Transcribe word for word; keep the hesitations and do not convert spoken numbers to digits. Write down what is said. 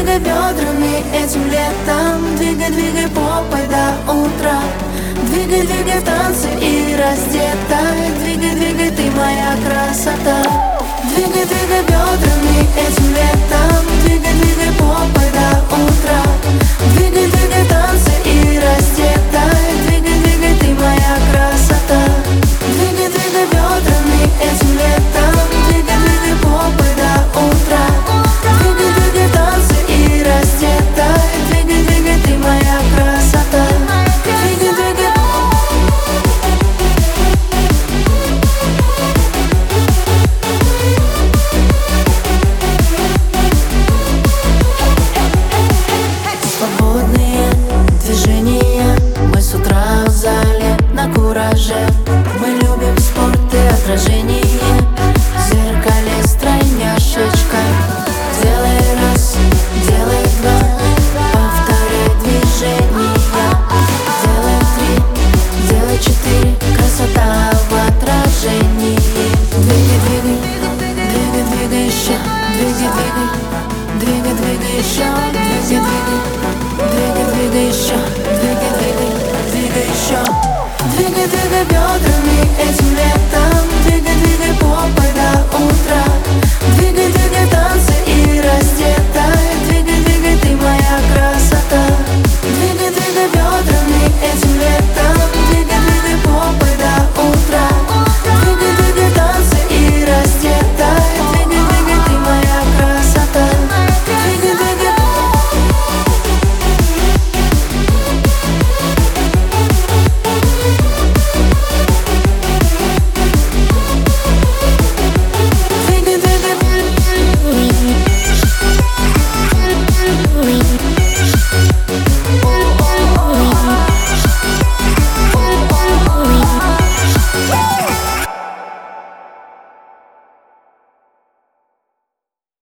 двигай бедрами этим летом, двигай, двигай попой до утра. Двигай, двигай в танце и раздетай, двигай, двигай, ты моя красота. Двигай, двигай бедрами этим летом, двигай, двигай попой до утра. Двигай, двигай в танце и раздетай, двигай, двигай, ты моя красота. Двигай, двигай бедрами этим летом, двигай, двигай попой до утра. Двигай, двигай в танце и раздетай, двигай, двигай, ты моя красота. Двигай, двигай. Свободные движения, мы с утра в зале на кураже. Мы любим спорт и отражение.